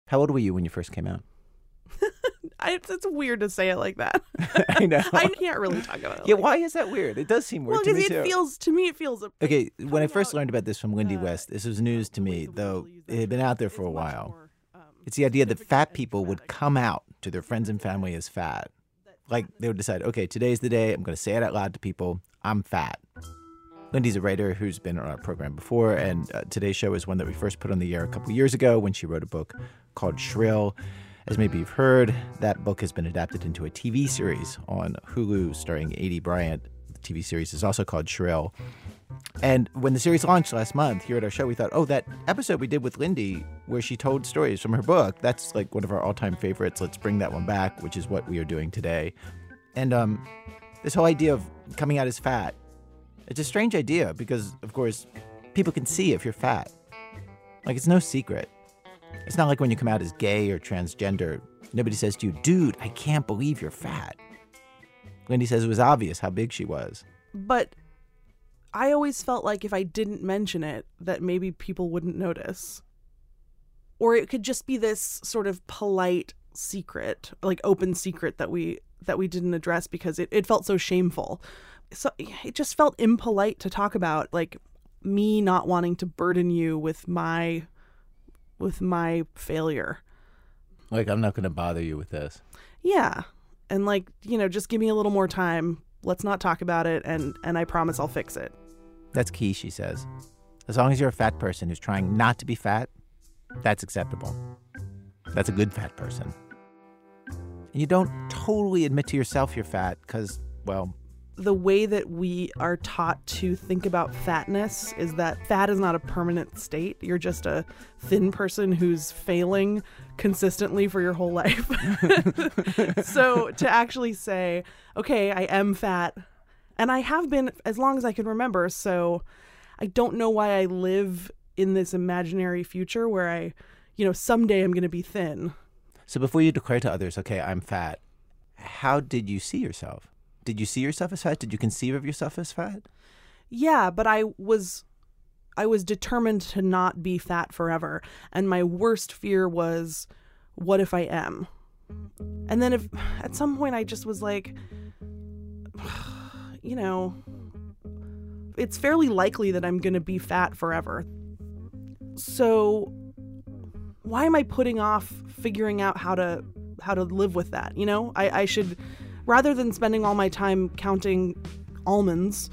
How old were you when you first came out? It's weird to say it like that. I know. I can't really talk about it. Yeah, why is that weird? It does seem weird to me, too. To me, it feels... Okay, when I first learned about this from Lindy West, this was news to me, though it had been out there for a while. It's the idea that fat people would come out to their friends and family as fat. Like, they would decide, okay, today's the day, I'm going to say it out loud to people, I'm fat. Lindy's a writer who's been on our program before, and today's show is one that we first put on the air a couple years ago when she wrote a book called Shrill. As maybe you've heard, that book has been adapted into a TV series on Hulu starring Aidy Bryant. The TV series is also called Shrill. And when the series launched last month here at our show, we thought, oh, that episode we did with Lindy where she told stories from her book, that's like one of our all-time favorites. Let's bring that one back, which is what we are doing today. And this whole idea of coming out as fat, it's a strange idea because, of course, people can see if you're fat. Like, it's no secret. It's not like when you come out as gay or transgender, nobody says to you, dude, I can't believe you're fat. Lindy says it was obvious how big she was. But I always felt like if I didn't mention it, that maybe people wouldn't notice. Or it could just be this sort of polite secret, like open secret that we didn't address because it felt so shameful. So it just felt impolite to talk about, like me not wanting to burden you with my failure. Like, I'm not going to bother you with this. Yeah. And like, just give me a little more time. Let's not talk about it. And I promise I'll fix it. That's key, she says. As long as you're a fat person who's trying not to be fat, that's acceptable. That's a good fat person. And you don't totally admit to yourself you're fat because, well, the way that we are taught to think about fatness is that fat is not a permanent state. You're just a thin person who's failing consistently for your whole life. So to actually say, okay, I am fat, and I have been as long as I can remember, so I don't know why I live in this imaginary future where I, someday I'm going to be thin. So before you declare to others, okay, I'm fat, how did you see yourself? Did you see yourself as fat? Did you conceive of yourself as fat? Yeah, but I was determined to not be fat forever. And my worst fear was, what if I am? And then if at some point I just was like, it's fairly likely that I'm going to be fat forever. So why am I putting off figuring out how to live with that? I should... Rather than spending all my time counting almonds,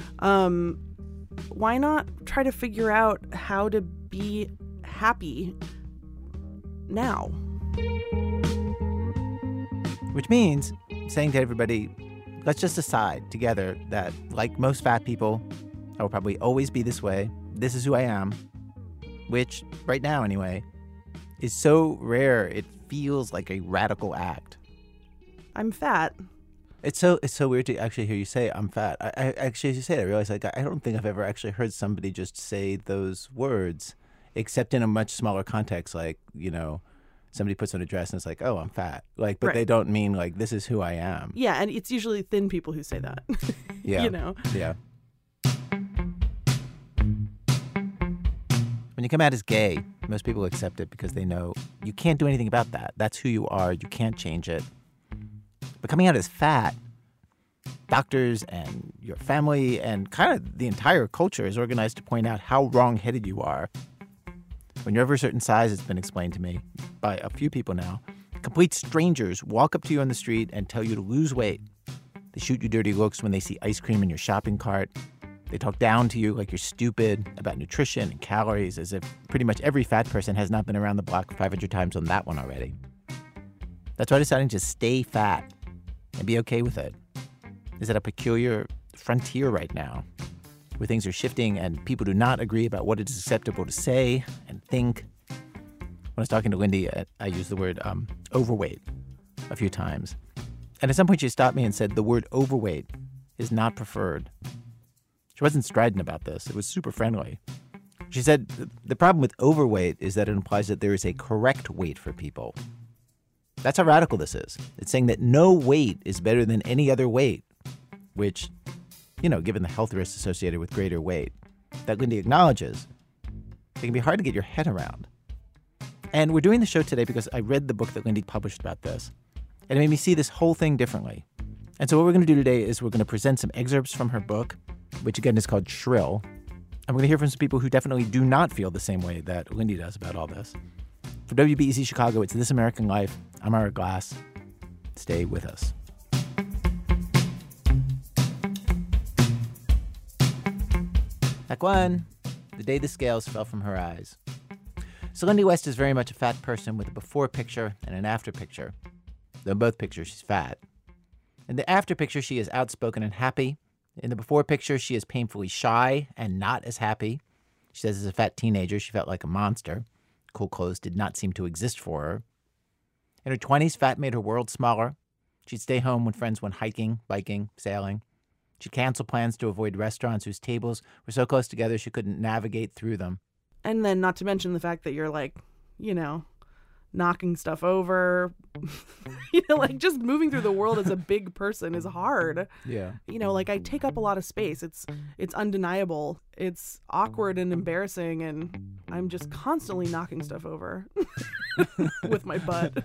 why not try to figure out how to be happy now? Which means saying to everybody, let's just decide together that, like most fat people, I will probably always be this way. This is who I am. Which, right now anyway, is so rare it feels like a radical act. I'm fat. It's so weird to actually hear you say I'm fat. I actually, as you say it, I realize I don't think I've ever actually heard somebody just say those words, except in a much smaller context, like, somebody puts on a dress and it's like, oh, I'm fat. Like, but They don't mean like, this is who I am. Yeah, and it's usually thin people who say that. Yeah. Yeah. When you come out as gay, most people accept it because they know you can't do anything about that. That's who you are. You can't change it. But coming out as fat, doctors and your family and kind of the entire culture is organized to point out how wrong-headed you are. When you're over a certain size, it's been explained to me by a few people now, complete strangers walk up to you on the street and tell you to lose weight. They shoot you dirty looks when they see ice cream in your shopping cart. They talk down to you like you're stupid about nutrition and calories, as if pretty much every fat person has not been around the block 500 times on that one already. That's why deciding to stay fat and be okay with it is at a peculiar frontier right now, where things are shifting and people do not agree about what it is acceptable to say and think. When I was talking to Lindy, I used the word overweight a few times. And at some point she stopped me and said the word overweight is not preferred. She wasn't strident about this. It was super friendly. She said the problem with overweight is that it implies that there is a correct weight for people. That's how radical this is. It's saying that no weight is better than any other weight, which, given the health risks associated with greater weight, that Lindy acknowledges, it can be hard to get your head around. And we're doing the show today because I read the book that Lindy published about this. And it made me see this whole thing differently. And so what we're going to do today is we're going to present some excerpts from her book, which again is called Shrill. And we're going to hear from some people who definitely do not feel the same way that Lindy does about all this. For WBEZ Chicago, it's This American Life. I'm Ira Glass. Stay with us. Act 1, the day the scales fell from her eyes. So Lindy West is very much a fat person with a before picture and an after picture. Though in both pictures, she's fat. In the after picture, she is outspoken and happy. In the before picture, she is painfully shy and not as happy. She says as a fat teenager, she felt like a monster. Cool clothes did not seem to exist for her. In her 20s, fat made her world smaller. She'd stay home when friends went hiking, biking, sailing. She'd cancel plans to avoid restaurants whose tables were so close together she couldn't navigate through them. And then not to mention the fact that you're like, knocking stuff over. Just moving through the world as a big person is hard. Yeah. I take up a lot of space. It's undeniable. It's awkward and embarrassing, and I'm just constantly knocking stuff over with my butt,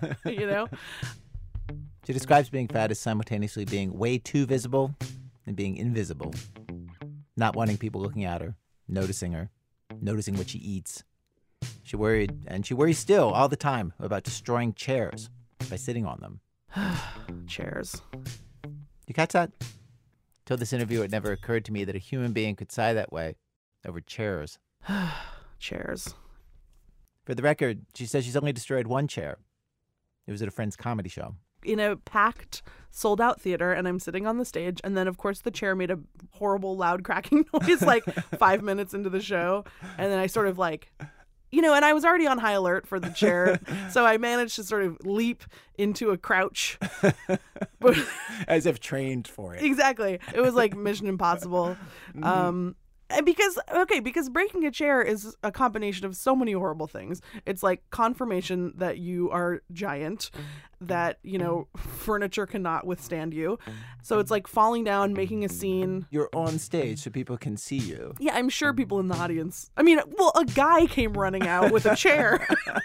She describes being fat as simultaneously being way too visible and being invisible. Not wanting people looking at her, noticing what she eats. She worried, and she worries still all the time about destroying chairs by sitting on them. Chairs. You catch that? Till this interview, it never occurred to me that a human being could sigh that way over chairs. Chairs. For the record, she says she's only destroyed one chair. It was at a friend's comedy show. In a packed, sold-out theater, and I'm sitting on the stage, and then, of course, the chair made a horrible, loud cracking noise 5 minutes into the show, and then I sort of and I was already on high alert for the chair, so I managed to sort of leap into a crouch. As if trained for it. Exactly. It was like Mission Impossible. And because breaking a chair is a combination of so many horrible things. It's like confirmation that you are giant, that, furniture cannot withstand you. So it's like falling down, making a scene. You're on stage so people can see you. Yeah, I'm sure people in the audience. A guy came running out with a chair.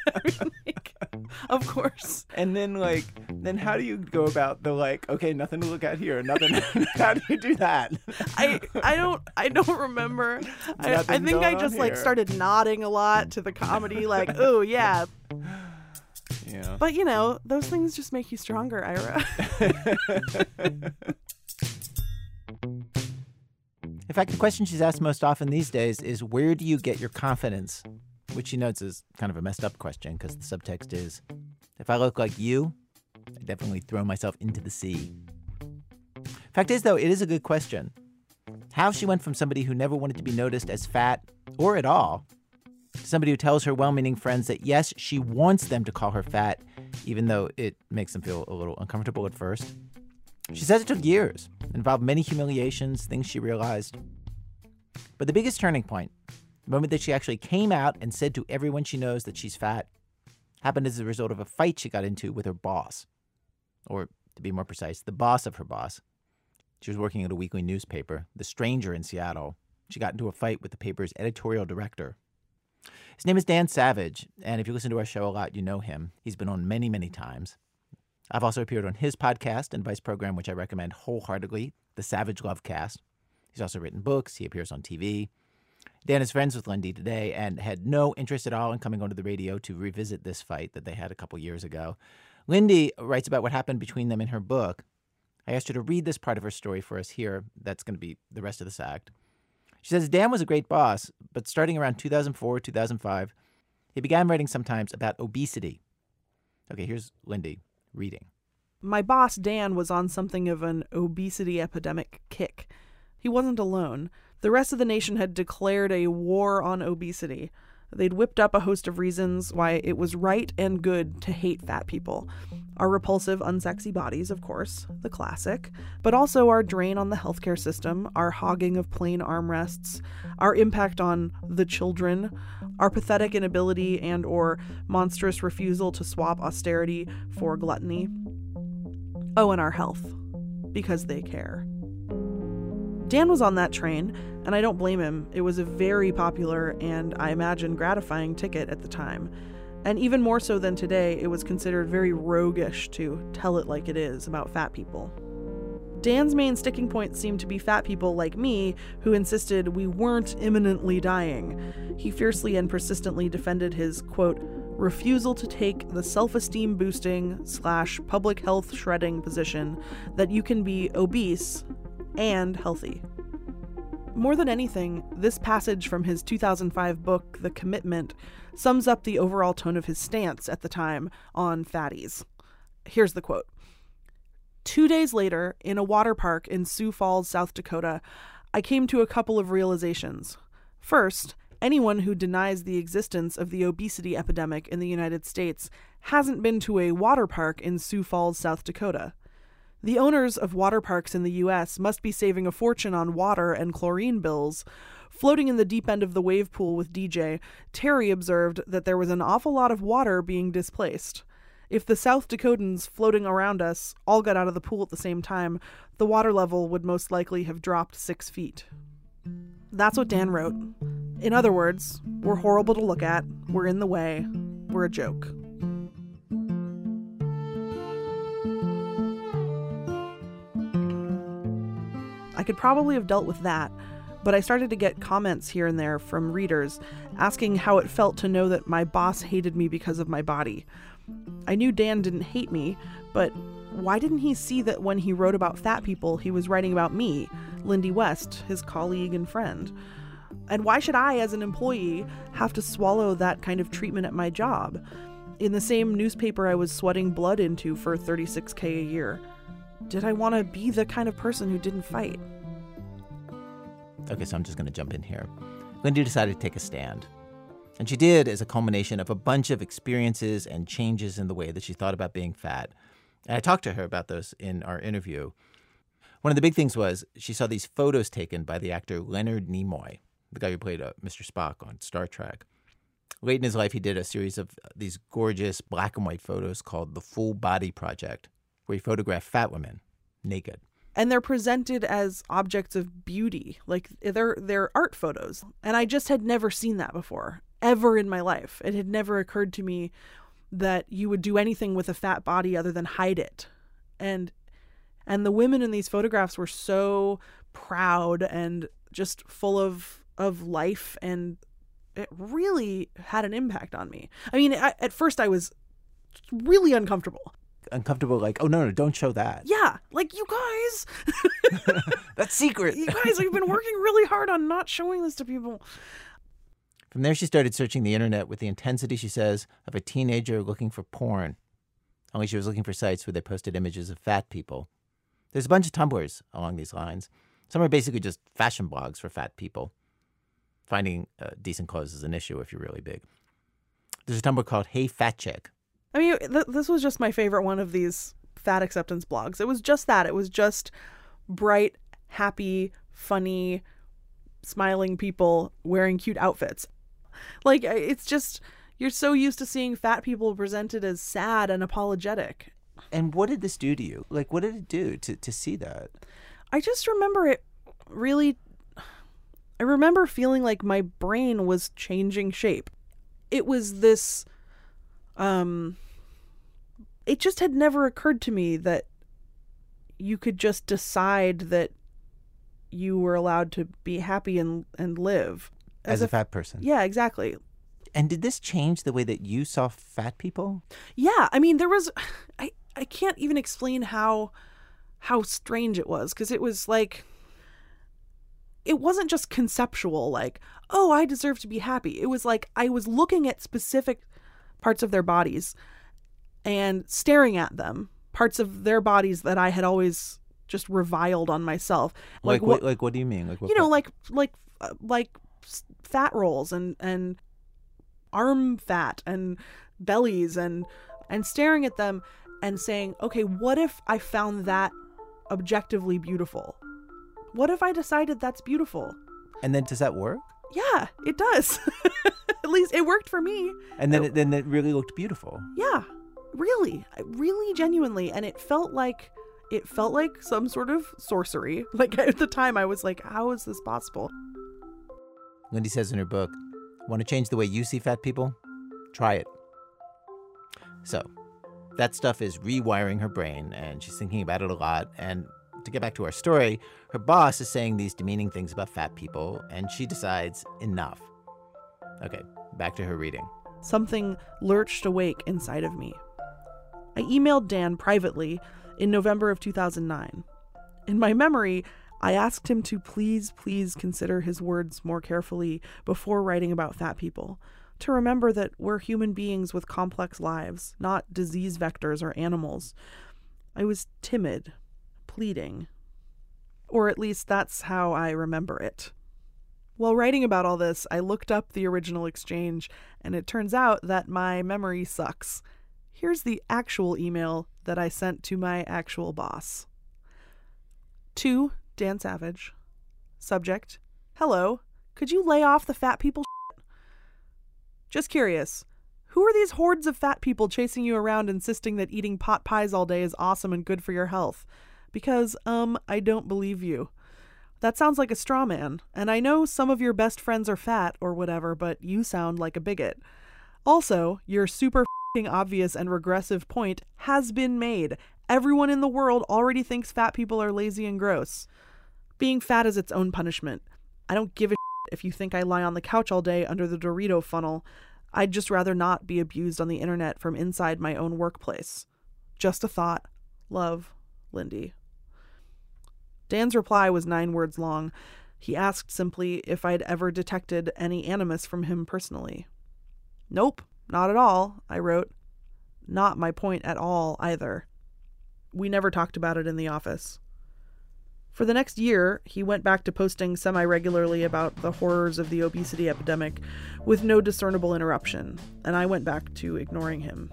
Of course. And then how do you go about the okay, nothing to look at here, nothing. How do you do that? I don't remember. I think I just started nodding a lot to the comedy, oh yeah. Yeah. But those things just make you stronger, Ira. In fact, the question she's asked most often these days is, where do you get your confidence? Which she notes is kind of a messed up question because the subtext is, if I look like you, I definitely throw myself into the sea. Fact is, though, it is a good question. How she went from somebody who never wanted to be noticed as fat, or at all, to somebody who tells her well-meaning friends that, yes, she wants them to call her fat, even though it makes them feel a little uncomfortable at first. She says it took years, involved many humiliations, things she realized. But the biggest turning point, the moment that she actually came out and said to everyone she knows that she's fat, happened as a result of a fight she got into with her boss. Or, to be more precise, the boss of her boss. She was working at a weekly newspaper, The Stranger in Seattle. She got into a fight with the paper's editorial director. His name is Dan Savage, and if you listen to our show a lot, you know him. He's been on many, many times. I've also appeared on his podcast and advice program, which I recommend wholeheartedly, The Savage Lovecast. He's also written books. He appears on TV. Dan is friends with Lindy today and had no interest at all in coming onto the radio to revisit this fight that they had a couple years ago. Lindy writes about what happened between them in her book. I asked her to read this part of her story for us here. That's going to be the rest of this act. She says Dan was a great boss, but starting around 2004, 2005, he began writing sometimes about obesity. Okay, here's Lindy reading. My boss, Dan, was on something of an obesity epidemic kick. He wasn't alone. The rest of the nation had declared a war on obesity. They'd whipped up a host of reasons why it was right and good to hate fat people. Our repulsive, unsexy bodies, of course, the classic, but also our drain on the healthcare system, our hogging of plain armrests, our impact on the children, our pathetic inability and or monstrous refusal to swap austerity for gluttony. Oh, and our health, because they care. Dan was on that train, and I don't blame him. It was a very popular and, I imagine, gratifying ticket at the time. And even more so than today, it was considered very roguish to tell it like it is about fat people. Dan's main sticking point seemed to be fat people like me who insisted we weren't imminently dying. He fiercely and persistently defended his, quote, refusal to take the self-esteem boosting / public health shredding position that you can be obese and healthy. More than anything, this passage from his 2005 book, The Commitment, sums up the overall tone of his stance at the time on fatties. Here's the quote. 2 days later, in a water park in Sioux Falls, South Dakota, I came to a couple of realizations. First, anyone who denies the existence of the obesity epidemic in the United States hasn't been to a water park in Sioux Falls, South Dakota. The owners of water parks in the U.S. must be saving a fortune on water and chlorine bills. Floating in the deep end of the wave pool with DJ, Terry observed that there was an awful lot of water being displaced. If the South Dakotans floating around us all got out of the pool at the same time, the water level would most likely have dropped 6 feet. That's what Dan wrote. In other words, we're horrible to look at, we're in the way, we're a joke. I could probably have dealt with that, but I started to get comments here and there from readers asking how it felt to know that my boss hated me because of my body. I knew Dan didn't hate me, but why didn't he see that when he wrote about fat people, he was writing about me, Lindy West, his colleague and friend? And why should I, as an employee, have to swallow that kind of treatment at my job? In the same newspaper I was sweating blood into for $36K a year. Did I want to be the kind of person who didn't fight? Okay, so I'm just going to jump in here. Lindy decided to take a stand. And she did as a culmination of a bunch of experiences and changes in the way that she thought about being fat. And I talked to her about those in our interview. One of the big things was she saw these photos taken by the actor Leonard Nimoy, the guy who played Mr. Spock on Star Trek. Late in his life, he did a series of these gorgeous black and white photos called The Full Body Project, where he photographed fat women naked. And they're presented as objects of beauty, like they're art photos. And I just had never seen that before, ever in my life. It had never occurred to me that you would do anything with a fat body other than hide it. And the women in these photographs were so proud and just full of life, and it really had an impact on me. I mean, at first I was really uncomfortable, like, oh, no, don't show that. Yeah, like, you guys. That's secret. You guys, I've been working really hard on not showing this to people. From there, she started searching the internet with the intensity, she says, of a teenager looking for porn. Only she was looking for sites where they posted images of fat people. There's a bunch of Tumblrs along these lines. Some are basically just fashion blogs for fat people. Finding decent clothes is an issue if you're really big. There's a Tumblr called Hey Fat Chick. I mean, this was just my favorite one of these fat acceptance blogs. It was just that. It was just bright, happy, funny, smiling people wearing cute outfits. Like, it's just, you're so used to seeing fat people presented as sad and apologetic. And what did this do to you? Like, what did it do to see that? I just remember it really, I remember feeling like my brain was changing shape. It was this, it just had never occurred to me that you could just decide that you were allowed to be happy and live. As a fat person. Yeah, exactly. And did this change the way that you saw fat people? Yeah, I mean, there was, I can't even explain how strange it was, because it was like, it wasn't just conceptual, like, oh, I deserve to be happy. It was like I was looking at specific parts of their bodies and staring at them, parts of their bodies that I had always just reviled on myself. Like what do you mean? Like what, you know, like fat rolls and arm fat and bellies and staring at them and saying, okay, what if I found that objectively beautiful? What if I decided that's beautiful? And then does that work? Yeah, it does. At least it worked for me. And then it really looked beautiful. Yeah, really genuinely. And it felt like some sort of sorcery. Like, at the time I was like, how is this possible? Lindy says in her book, want to change the way you see fat people? Try it. So that stuff is rewiring her brain, and she's thinking about it a lot. And to get back to our story, her boss is saying these demeaning things about fat people, and she decides enough. Okay, back to her reading. Something lurched awake inside of me. I emailed Dan privately in November of 2009. In my memory, I asked him to please consider his words more carefully before writing about fat people, to remember that we're human beings with complex lives, not disease vectors or animals. I was timid, pleading. Or at least that's how I remember it. While writing about all this, I looked up the original exchange, and it turns out that my memory sucks. Here's the actual email that I sent to my actual boss. To Dan Savage. Subject: Hello, could you lay off the fat people shit? Just curious, who are these hordes of fat people chasing you around insisting that eating pot pies all day is awesome and good for your health? Because, I don't believe you. That sounds like a straw man, and I know some of your best friends are fat or whatever, but you sound like a bigot. Also, your super f***ing obvious and regressive point has been made. Everyone in the world already thinks fat people are lazy and gross. Being fat is its own punishment. I don't give a shit if you think I lie on the couch all day under the Dorito funnel. I'd just rather not be abused on the internet from inside my own workplace. Just a thought. Love, Lindy. Dan's reply was 9 words long. He asked simply if I'd ever detected any animus from him personally. Nope, not at all, I wrote. Not my point at all, either. We never talked about it in the office. For the next year, he went back to posting semi-regularly about the horrors of the obesity epidemic with no discernible interruption, and I went back to ignoring him.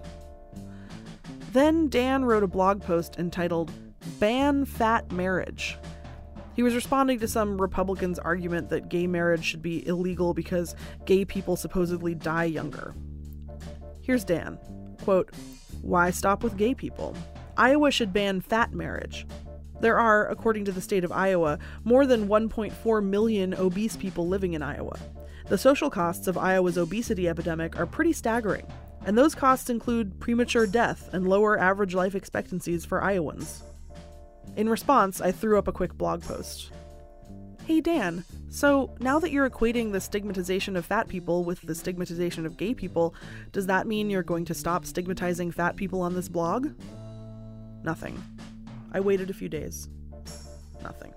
Then Dan wrote a blog post entitled Ban Fat Marriage. He was responding to some Republicans' argument that gay marriage should be illegal because gay people supposedly die younger. Here's Dan. Quote, "Why stop with gay people? Iowa should ban fat marriage. There are, according to the state of Iowa, more than 1.4 million obese people living in Iowa. The social costs of Iowa's obesity epidemic are pretty staggering, and those costs include premature death and lower average life expectancies for Iowans." In response, I threw up a quick blog post. Hey Dan, so now that you're equating the stigmatization of fat people with the stigmatization of gay people, does that mean you're going to stop stigmatizing fat people on this blog? Nothing. I waited a few days. Nothing.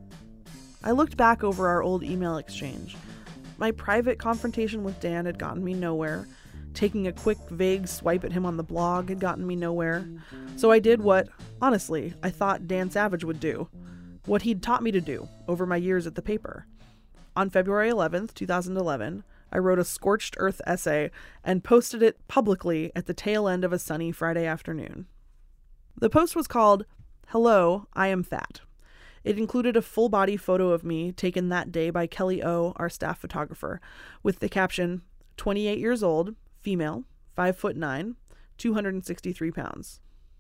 I looked back over our old email exchange. My private confrontation with Dan had gotten me nowhere. Taking a quick, vague swipe at him on the blog had gotten me nowhere. So I did what, honestly, I thought Dan Savage would do. What he'd taught me to do over my years at the paper. On February 11th, 2011, I wrote a scorched earth essay and posted it publicly at the tail end of a sunny Friday afternoon. The post was called, "Hello, I am fat." It included a full-body photo of me taken that day by Kelly O., our staff photographer, with the caption, 28 years old, female, 5'9", 263 pounds.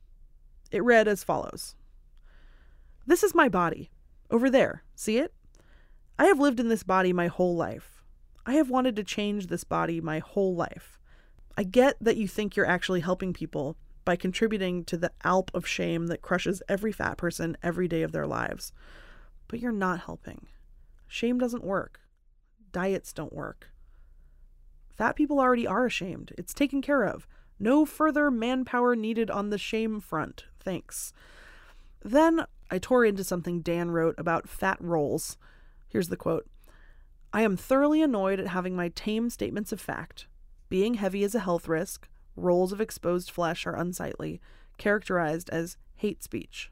It read as follows. "This is my body. Over there. See it? I have lived in this body my whole life. I have wanted to change this body my whole life. I get that you think you're actually helping people by contributing to the alp of shame that crushes every fat person every day of their lives. But you're not helping. Shame doesn't work. Diets don't work. Fat people already are ashamed. It's taken care of. No further manpower needed on the shame front. Thanks." Then I tore into something Dan wrote about fat rolls. Here's the quote. "I am thoroughly annoyed at having my tame statements of fact, being heavy is a health risk, rolls of exposed flesh are unsightly, characterized as hate speech."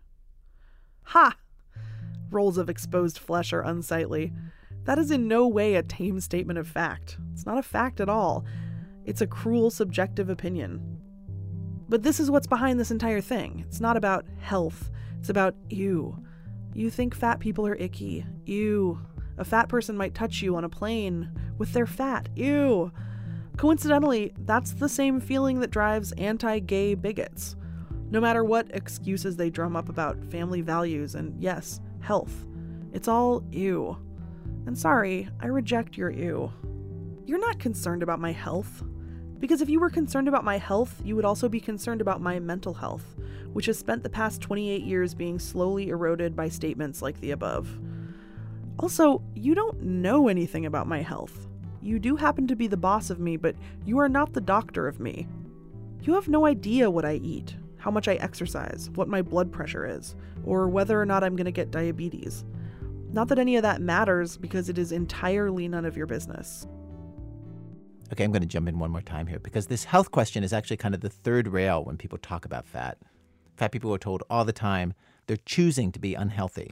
Ha! Rolls of exposed flesh are unsightly. That is in no way a tame statement of fact. It's not a fact at all. It's a cruel, subjective opinion. But this is what's behind this entire thing. It's not about health. It's about ew. You think fat people are icky. Ew. A fat person might touch you on a plane with their fat. Ew. Coincidentally, that's the same feeling that drives anti-gay bigots. No matter what excuses they drum up about family values and, yes, health. It's all ew. And sorry, I reject your ew. You're not concerned about my health. Because if you were concerned about my health, you would also be concerned about my mental health, which has spent the past 28 years being slowly eroded by statements like the above. Also, you don't know anything about my health. You do happen to be the boss of me, but you are not the doctor of me. You have no idea what I eat, how much I exercise, what my blood pressure is, or whether or not I'm going to get diabetes. Not that any of that matters, because it is entirely none of your business. Okay, I'm going to jump in one more time here, because this health question is actually kind of the third rail when people talk about fat. Fat people are told all the time they're choosing to be unhealthy.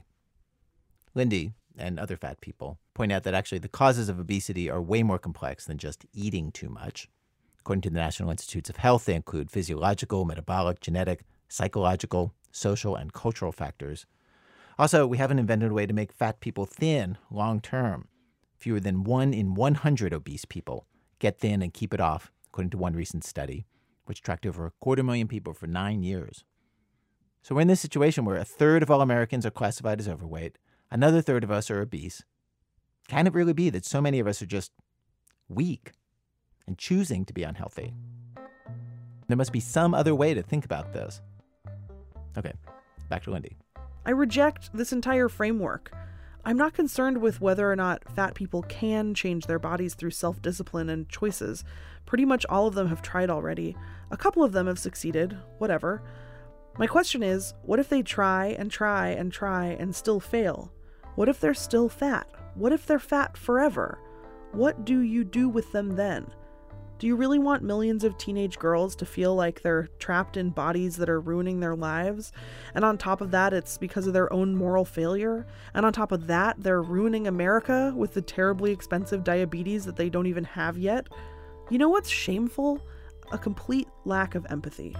Lindy and other fat people point out that actually the causes of obesity are way more complex than just eating too much. According to the National Institutes of Health, they include physiological, metabolic, genetic, psychological, social, and cultural factors. Also, we haven't invented a way to make fat people thin long term. Fewer than 1 in 100 obese people get thin and keep it off, according to one recent study, which tracked over 250,000 people for 9 years. So we're in this situation where a third of all Americans are classified as overweight, another third of us are obese. Can it really be that so many of us are just weak and choosing to be unhealthy? There must be some other way to think about this. Okay, back to Lindy. I reject this entire framework. I'm not concerned with whether or not fat people can change their bodies through self-discipline and choices. Pretty much all of them have tried already. A couple of them have succeeded, whatever. My question is, what if they try and try and try and still fail? What if they're still fat? What if they're fat forever? What do you do with them then? Do you really want millions of teenage girls to feel like they're trapped in bodies that are ruining their lives? And on top of that, it's because of their own moral failure? And on top of that, they're ruining America with the terribly expensive diabetes that they don't even have yet? You know what's shameful? A complete lack of empathy.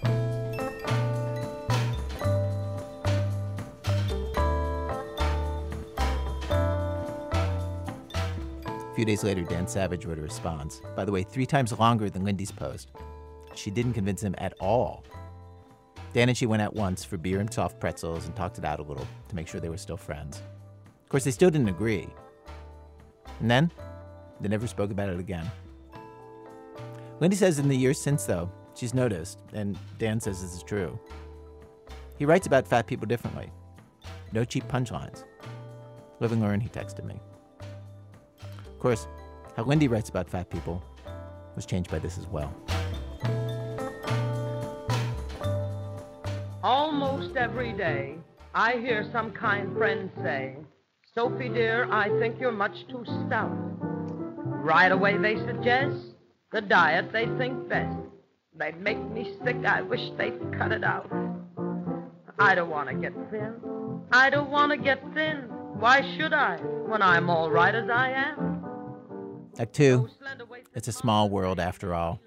A few days later, Dan Savage wrote a response. By the way, 3 times longer than Lindy's post. She didn't convince him at all. Dan and she went out once for beer and soft pretzels and talked it out a little to make sure they were still friends. Of course, they still didn't agree. And then, they never spoke about it again. Lindy says in the years since, though, she's noticed, and Dan says this is true. He writes about fat people differently. No cheap punchlines. Live and learn, he texted me. Of course, how Lindy writes about fat people was changed by this as well. Almost every day, I hear some kind friend say, "Sophie dear, I think you're much too stout." Right away they suggest the diet they think best. They make me sick, I wish they'd cut it out. I don't want to get thin. I don't want to get thin. Why should I, when I'm all right as I am? Act 2, it's a small world after all.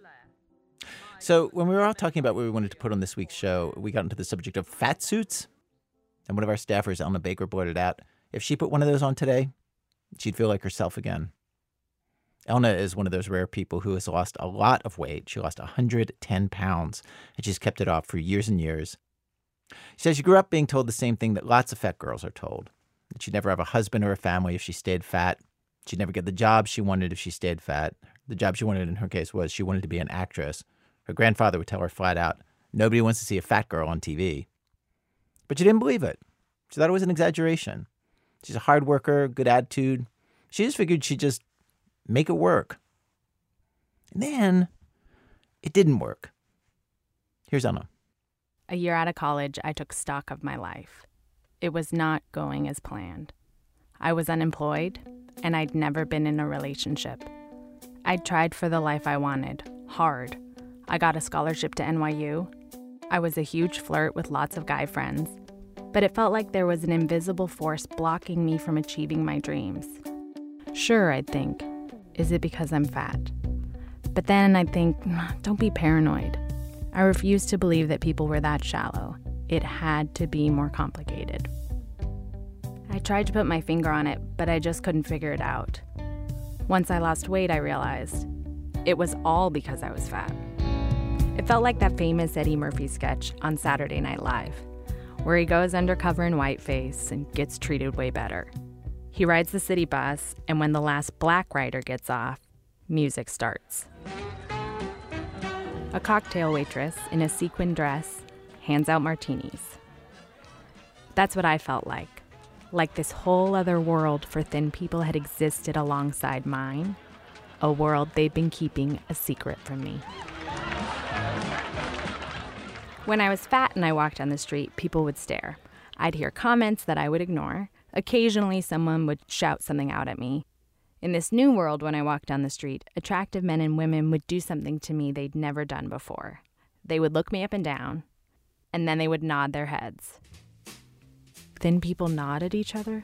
So when we were all talking about what we wanted to put on this week's show, we got into the subject of fat suits. And one of our staffers, Elna Baker, blurted out, if she put one of those on today, she'd feel like herself again. Elna is one of those rare people who has lost a lot of weight. She lost 110 pounds, and she's kept it off for years and years. She says she grew up being told the same thing that lots of fat girls are told, that she'd never have a husband or a family if she stayed fat. She'd never get the job she wanted if she stayed fat. The job she wanted in her case was she wanted to be an actress. Her grandfather would tell her flat out, nobody wants to see a fat girl on TV. But she didn't believe it. She thought it was an exaggeration. She's a hard worker, good attitude. She just figured she'd just make it work. And then it didn't work. Here's Elna. A year out of college, I took stock of my life. It was not going as planned. I was unemployed, and I'd never been in a relationship. I'd tried for the life I wanted, hard. I got a scholarship to NYU. I was a huge flirt with lots of guy friends, but it felt like there was an invisible force blocking me from achieving my dreams. Sure, I'd think, is it because I'm fat? But then I'd think, don't be paranoid. I refused to believe that people were that shallow. It had to be more complicated. I tried to put my finger on it, but I just couldn't figure it out. Once I lost weight, I realized it was all because I was fat. It felt like that famous Eddie Murphy sketch on Saturday Night Live, where he goes undercover in whiteface and gets treated way better. He rides the city bus, and when the last black rider gets off, music starts. A cocktail waitress in a sequin dress hands out martinis. That's what I felt like this whole other world for thin people had existed alongside mine, a world they'd been keeping a secret from me. When I was fat and I walked down the street, people would stare. I'd hear comments that I would ignore. Occasionally, someone would shout something out at me. In this new world, when I walked down the street, attractive men and women would do something to me they'd never done before. They would look me up and down, and then they would nod their heads. Thin people nod at each other?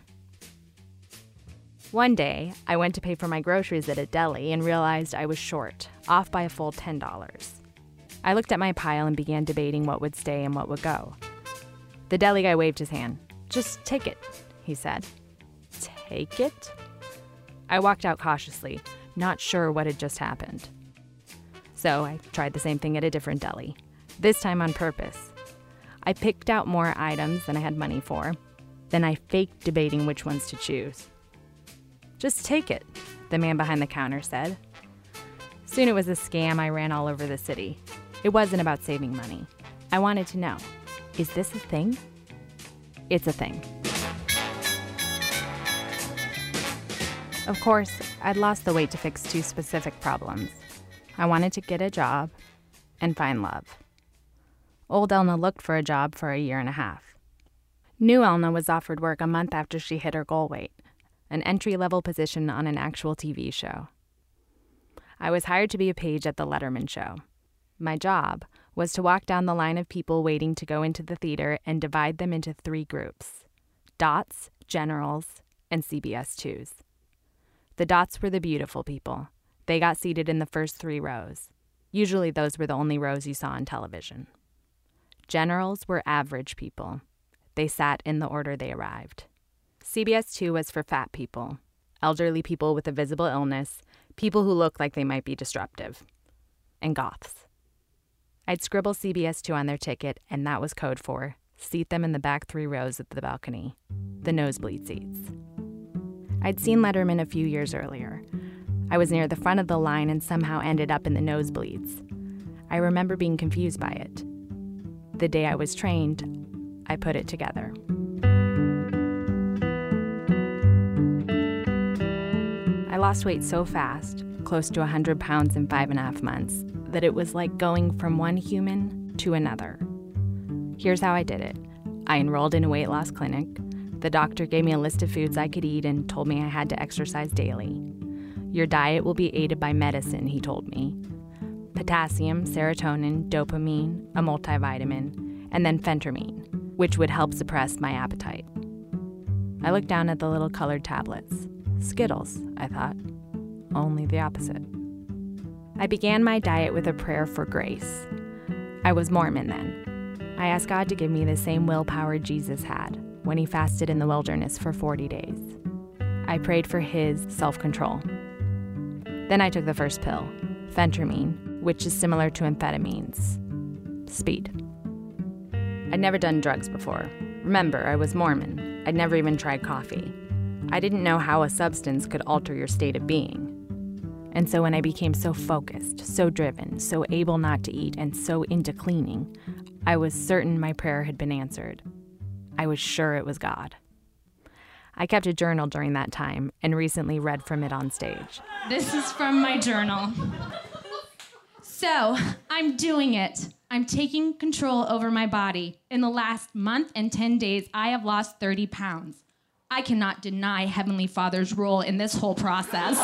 One day, I went to pay for my groceries at a deli and realized I was short, off by a full $10. I looked at my pile and began debating what would stay and what would go. The deli guy waved his hand. "Just take it," he said. Take it? I walked out cautiously, not sure what had just happened. So I tried the same thing at a different deli, this time on purpose. I picked out more items than I had money for. Then I faked debating which ones to choose. "Just take it," the man behind the counter said. Soon it was a scam I ran all over the city. It wasn't about saving money. I wanted to know, is this a thing? It's a thing. Of course, I'd lost the weight to fix two specific problems. I wanted to get a job and find love. Old Elna looked for a job for a year and a half. New Elna was offered work a month after she hit her goal weight, an entry-level position on an actual TV show. I was hired to be a page at the Letterman show. My job was to walk down the line of people waiting to go into the theater and divide them into 3 groups: Dots, Generals, and CBS 2s. The Dots were the beautiful people. They got seated in the first 3 rows. Usually those were the only rows you saw on television. Generals were average people. They sat in the order they arrived. CBS 2 was for fat people, elderly people with a visible illness, people who look like they might be disruptive, and goths. I'd scribble CBS 2 on their ticket, and that was code for seat them in the back 3 rows of the balcony, the nosebleed seats. I'd seen Letterman a few years earlier. I was near the front of the line and somehow ended up in the nosebleeds. I remember being confused by it. The day I was trained, I put it together. I lost weight so fast, close to 100 pounds in 5.5 months, that it was like going from one human to another. Here's how I did it. I enrolled in a weight loss clinic. The doctor gave me a list of foods I could eat and told me I had to exercise daily. Your diet will be aided by medicine, he told me. Potassium, serotonin, dopamine, a multivitamin, and then phentermine, which would help suppress my appetite. I looked down at the little colored tablets. Skittles, I thought. Only the opposite. I began my diet with a prayer for grace. I was Mormon then. I asked God to give me the same willpower Jesus had when he fasted in the wilderness for 40 days. I prayed for his self-control. Then I took the first pill, phentermine, which is similar to amphetamines. Speed. I'd never done drugs before. Remember, I was Mormon. I'd never even tried coffee. I didn't know how a substance could alter your state of being. And so when I became so focused, so driven, so able not to eat, and so into cleaning, I was certain my prayer had been answered. I was sure it was God. I kept a journal during that time and recently read from it on stage. This is from my journal. So, I'm doing it. I'm taking control over my body. In the last month and 10 days, I have lost 30 pounds. I cannot deny Heavenly Father's role in this whole process.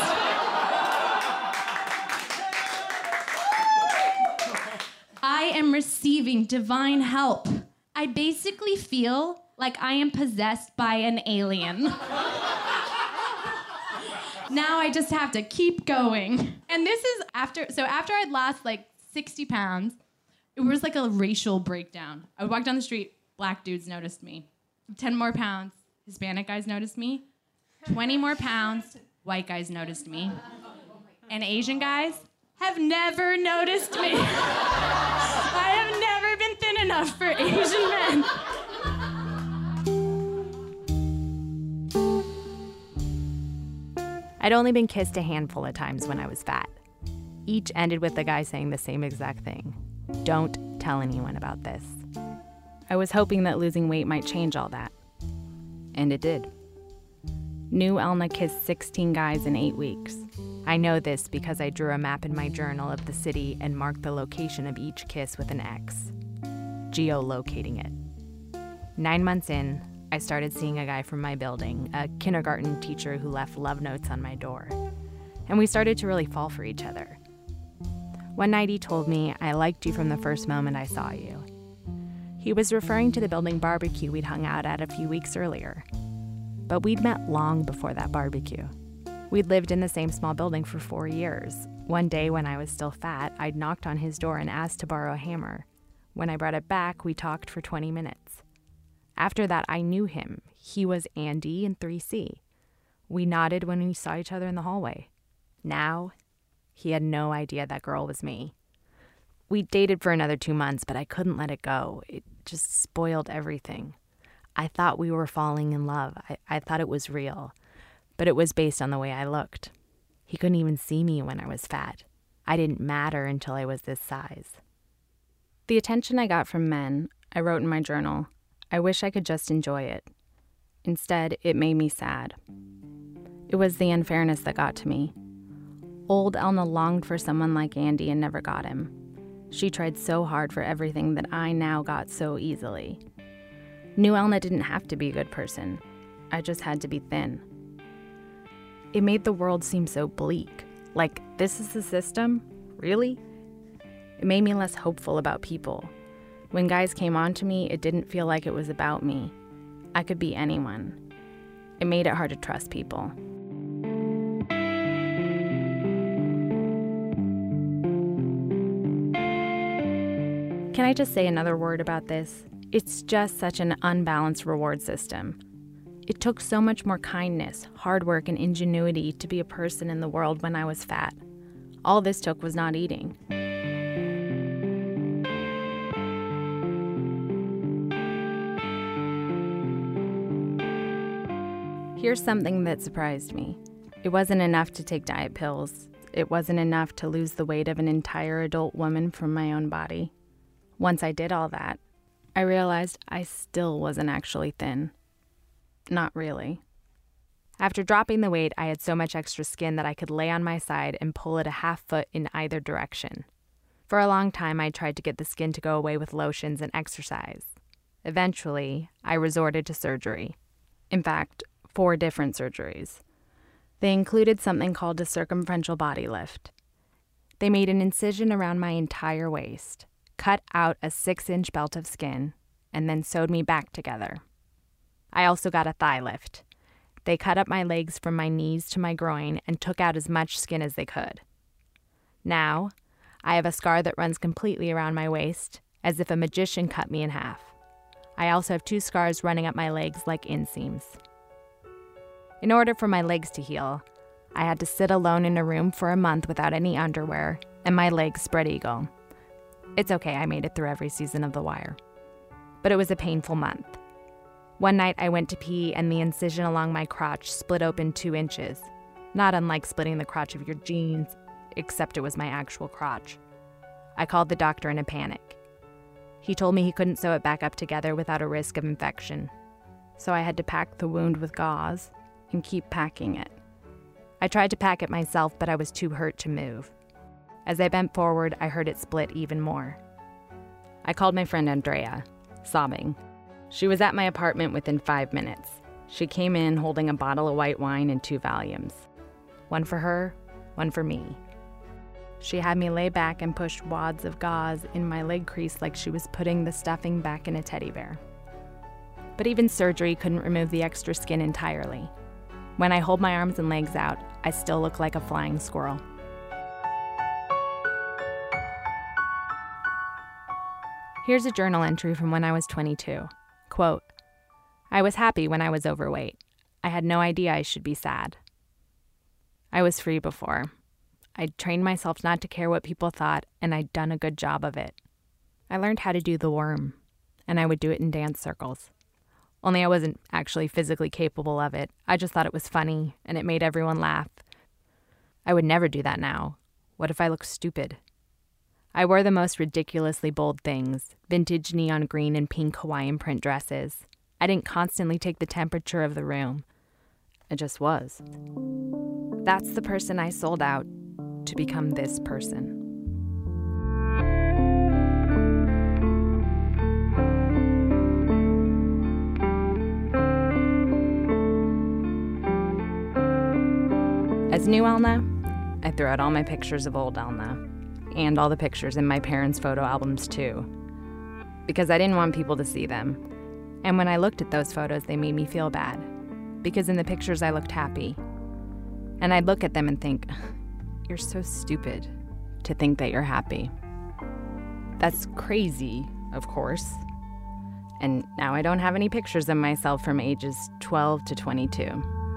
I am receiving divine help. I basically feel like I am possessed by an alien. Now I just have to keep going. And this is after I'd lost like 60 pounds, it was like a racial breakdown. I would walk down the street, black dudes noticed me. 10 more pounds, Hispanic guys noticed me. 20 more pounds, white guys noticed me. And Asian guys have never noticed me. I have never been thin enough for Asian men. I'd only been kissed a handful of times when I was fat. each ended with the guy saying the same exact thing. Don't tell anyone about this. I was hoping that losing weight might change all that. And it did. New Elna kissed 16 guys in 8 weeks. I know this because I drew a map in my journal of the city and marked the location of each kiss with an X, geolocating it. 9 months in, I started seeing a guy from my building, a kindergarten teacher who left love notes on my door. And we started to really fall for each other. One night he told me, "I liked you from the first moment I saw you." He was referring to the building barbecue we'd hung out at a few weeks earlier. But we'd met long before that barbecue. We'd lived in the same small building for 4 years. One day when I was still fat, I'd knocked on his door and asked to borrow a hammer. When I brought it back, we talked for 20 minutes. After that, I knew him. He was Andy in 3C. We nodded when we saw each other in the hallway. Now, he had no idea that girl was me. We dated for another 2 months, but I couldn't let it go. It just spoiled everything. I thought we were falling in love. I thought it was real, but it was based on the way I looked. He couldn't even see me when I was fat. I didn't matter until I was this size. The attention I got from men, I wrote in my journal, I wish I could just enjoy it. Instead, it made me sad. It was the unfairness that got to me. Old Elna longed for someone like Andy and never got him. She tried so hard for everything that I now got so easily. New Elna didn't have to be a good person. I just had to be thin. It made the world seem so bleak. Like, this is the system? Really? It made me less hopeful about people. When guys came on to me, it didn't feel like it was about me. I could be anyone. It made it hard to trust people. Can I just say another word about this? It's just such an unbalanced reward system. It took so much more kindness, hard work, and ingenuity to be a person in the world when I was fat. All this took was not eating. Here's something that surprised me. It wasn't enough to take diet pills. It wasn't enough to lose the weight of an entire adult woman from my own body. Once I did all that, I realized I still wasn't actually thin. Not really. After dropping the weight, I had so much extra skin that I could lay on my side and pull it a half foot in either direction. For a long time, I tried to get the skin to go away with lotions and exercise. Eventually, I resorted to surgery. In fact, 4 different surgeries. They included something called a circumferential body lift. They made an incision around my entire waist, cut out a 6-inch belt of skin, and then sewed me back together. I also got a thigh lift. They cut up my legs from my knees to my groin and took out as much skin as they could. Now, I have a scar that runs completely around my waist, as if a magician cut me in half. I also have 2 scars running up my legs like inseams. In order for my legs to heal, I had to sit alone in a room for a month without any underwear and my legs spread eagle. It's okay, I made it through every season of The Wire. But it was a painful month. One night I went to pee and the incision along my crotch split open 2 inches, not unlike splitting the crotch of your jeans, except it was my actual crotch. I called the doctor in a panic. He told me he couldn't sew it back up together without a risk of infection, so I had to pack the wound with gauze and keep packing it. I tried to pack it myself, but I was too hurt to move. As I bent forward, I heard it split even more. I called my friend Andrea, sobbing. She was at my apartment within 5 minutes. She came in holding a bottle of white wine and 2 Valiums. One for her, one for me. She had me lay back and push wads of gauze in my leg crease like she was putting the stuffing back in a teddy bear. But even surgery couldn't remove the extra skin entirely. When I hold my arms and legs out, I still look like a flying squirrel. Here's a journal entry from when I was 22. Quote, I was happy when I was overweight. I had no idea I should be sad. I was free before. I'd trained myself not to care what people thought, and I'd done a good job of it. I learned how to do the worm, and I would do it in dance circles. Only I wasn't actually physically capable of it. I just thought it was funny, and it made everyone laugh. I would never do that now. What if I look stupid? I wore the most ridiculously bold things, vintage neon green and pink Hawaiian print dresses. I didn't constantly take the temperature of the room. I just was. That's the person I sold out to become this person. As new Elna, I threw out all my pictures of old Elna, and all the pictures in my parents' photo albums too, because I didn't want people to see them. And when I looked at those photos, they made me feel bad, because in the pictures I looked happy. And I'd look at them and think, you're so stupid to think that you're happy. That's crazy, of course. And now I don't have any pictures of myself from ages 12 to 22.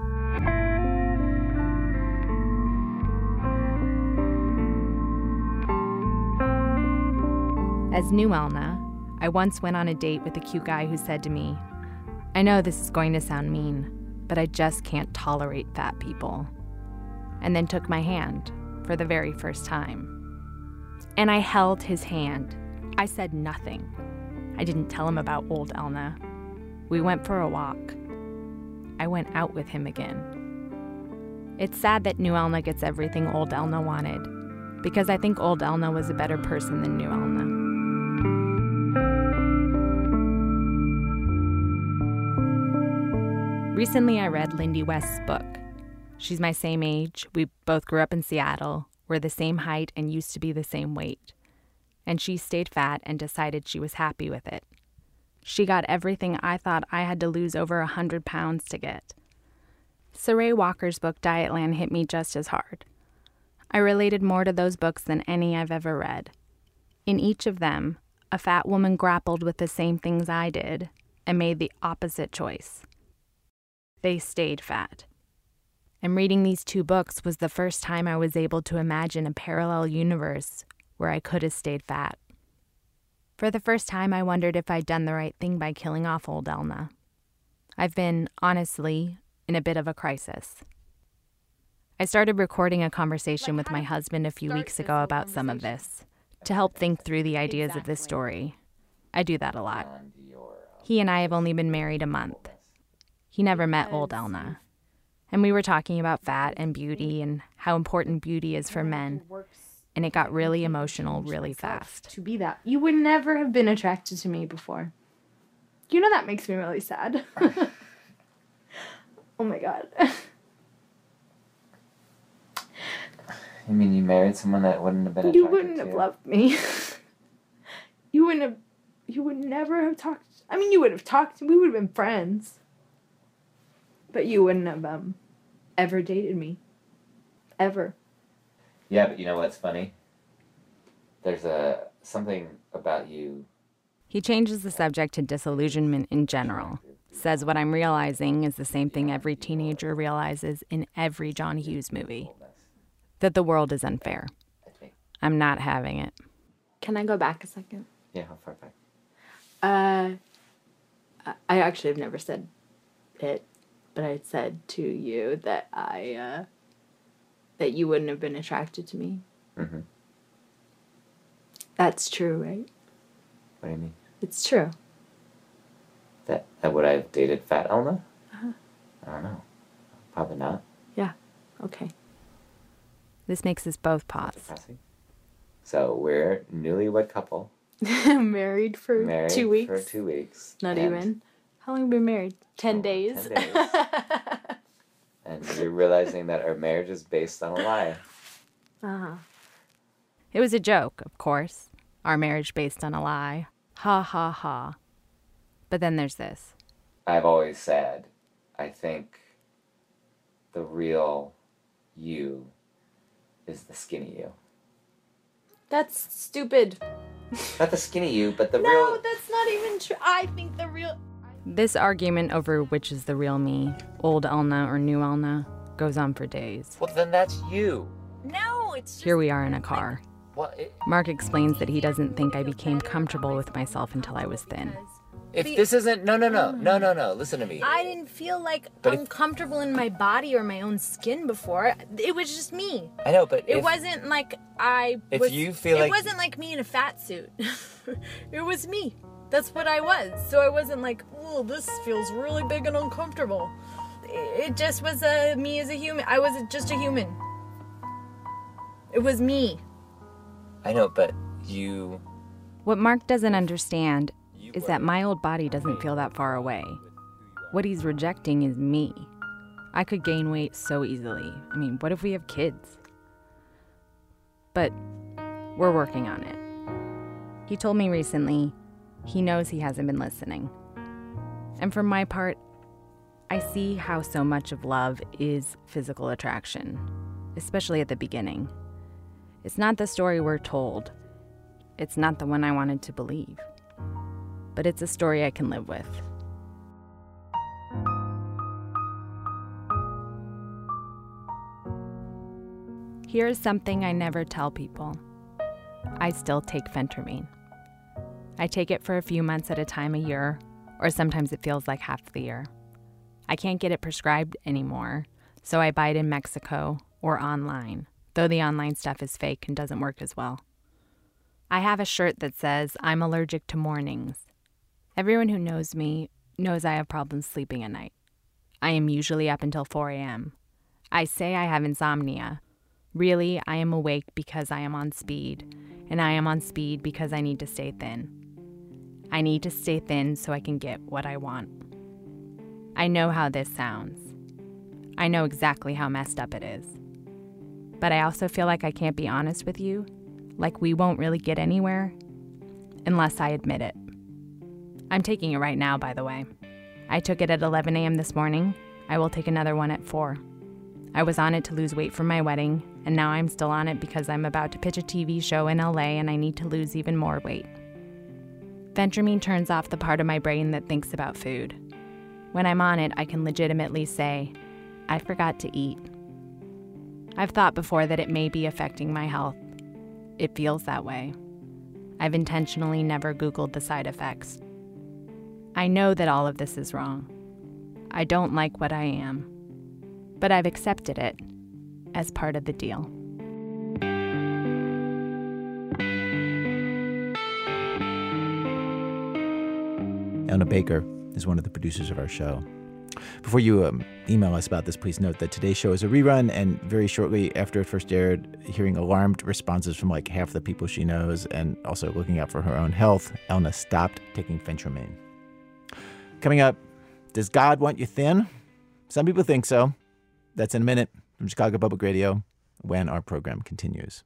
As new Elna, I once went on a date with a cute guy who said to me, I know this is going to sound mean, but I just can't tolerate fat people. And then took my hand for the very first time. And I held his hand. I said nothing. I didn't tell him about old Elna. We went for a walk. I went out with him again. It's sad that new Elna gets everything old Elna wanted, because I think old Elna was a better person than new Elna. Recently, I read Lindy West's book. She's my same age. We both grew up in Seattle. We're the same height and used to be the same weight. And she stayed fat and decided she was happy with it. She got everything I thought I had to lose over 100 pounds to get. Saray Walker's book Dietland hit me just as hard. I related more to those books than any I've ever read. In each of them, a fat woman grappled with the same things I did and made the opposite choice. They stayed fat. And reading these two books was the first time I was able to imagine a parallel universe where I could have stayed fat. For the first time, I wondered if I'd done the right thing by killing off old Elna. I've been, honestly, in a bit of a crisis. I started recording a conversation with my husband a few weeks ago about some of this, to help think through the ideas of this story. I do that a lot. He and I have only been married a month. He never met old Elna. And we were talking about fat and beauty and how important beauty is for men. And it got really emotional really fast. To be that. You would never have been attracted to me before. You know that makes me really sad. Oh my God. You mean you married someone that wouldn't have been attracted to you? You wouldn't have loved me. You would never have talked. I mean, you would have talked. We would have been friends. But you wouldn't have ever dated me. Ever. Yeah, but you know what's funny? There's something about you. He changes the subject to disillusionment in general. Says what I'm realizing is the same thing every teenager realizes in every John Hughes movie. That the world is unfair. I'm not having it. Can I go back a second? Yeah, how far back? I actually have never said it, but I said to you that that you wouldn't have been attracted to me. Mm-hmm. That's true, right? What do you mean? It's true. That would I have dated fat Elna? Uh-huh. I don't know. Probably not. Yeah. Okay. This makes us both pause. Depressing. So we're newlywed couple. Married for 2 weeks. For 2 weeks. Not even. How long have we been married? 10 days. 10 days. And you're realizing that our marriage is based on a lie. Uh-huh. It was a joke, of course. Our marriage based on a lie. Ha ha ha. But then there's this. I've always said, I think the real you is the skinny you. That's stupid. Not the skinny you, but the real... No, that's not even true. I think the real... This argument over which is the real me, old Elna or new Elna, goes on for days. Well, then that's you. No, it's just... Here we are in a car. Well, Mark explains that he doesn't think I became comfortable with myself until I was thin. If this isn't... No. Listen to me. I didn't feel like But if- uncomfortable in my body or my own skin before. It was just me. I know, but It wasn't like I If was... you feel like... It wasn't like me in a fat suit. It was me. That's what I was. So I wasn't like, oh, this feels really big and uncomfortable. It just was me as a human. I was just a human. It was me. I know, but you... What Mark doesn't understand is that my old body doesn't feel that far away. What he's rejecting is me. I could gain weight so easily. I mean, what if we have kids? But we're working on it. He told me recently he knows he hasn't been listening. And for my part, I see how so much of love is physical attraction, especially at the beginning. It's not the story we're told. It's not the one I wanted to believe. But it's a story I can live with. Here's something I never tell people. I still take Phentermine. I take it for a few months at a time a year, or sometimes it feels like half the year. I can't get it prescribed anymore, so I buy it in Mexico or online, though the online stuff is fake and doesn't work as well. I have a shirt that says, I'm allergic to mornings. Everyone who knows me knows I have problems sleeping at night. I am usually up until 4 a.m. I say I have insomnia. Really, I am awake because I am on speed, and I am on speed because I need to stay thin. I need to stay thin so I can get what I want. I know how this sounds. I know exactly how messed up it is. But I also feel like I can't be honest with you, like we won't really get anywhere, unless I admit it. I'm taking it right now, by the way. I took it at 11 a.m. this morning. I will take another one at 4. I was on it to lose weight for my wedding, and now I'm still on it because I'm about to pitch a TV show in LA and I need to lose even more weight. Phentermine turns off the part of my brain that thinks about food. When I'm on it, I can legitimately say, I forgot to eat. I've thought before that it may be affecting my health. It feels that way. I've intentionally never Googled the side effects. I know that all of this is wrong. I don't like what I am. But I've accepted it as part of the deal. Elna Baker is one of the producers of our show. Before you email us about this, please note that today's show is a rerun, and very shortly after it first aired, hearing alarmed responses from like half the people she knows and also looking out for her own health, Elna stopped taking Phentermine. Coming up, does God want you thin? Some people think so. That's in a minute from Chicago Public Radio when our program continues.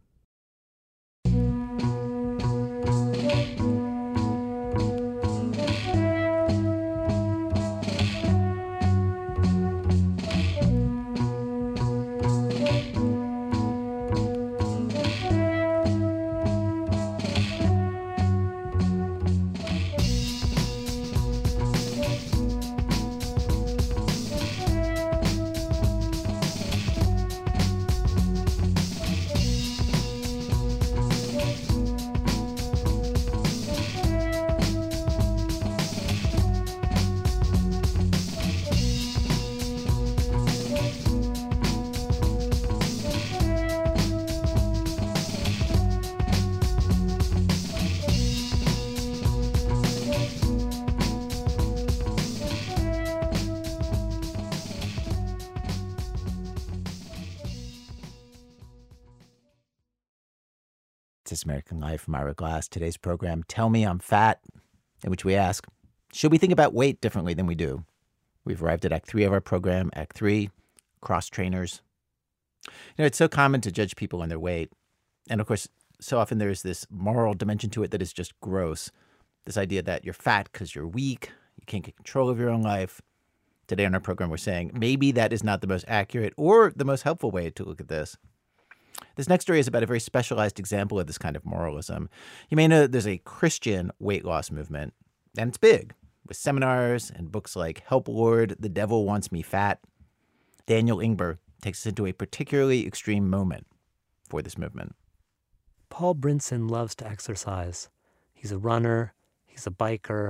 This American Life from Ira Glass. Today's program, Tell Me I'm Fat, in which we ask, should we think about weight differently than we do? We've arrived at Act 3 of our program. Act 3, cross-trainers. You know, it's so common to judge people on their weight. And of course, so often there's this moral dimension to it that is just gross. This idea that you're fat because you're weak, you can't get control of your own life. Today on our program, we're saying maybe that is not the most accurate or the most helpful way to look at this. This next story is about a very specialized example of this kind of moralism. You may know that there's a Christian weight loss movement, and it's big, with seminars and books like Help Lord, The Devil Wants Me Fat. Daniel Ingber takes us into a particularly extreme moment for this movement. Paul Brinson loves to exercise. He's a runner, he's a biker,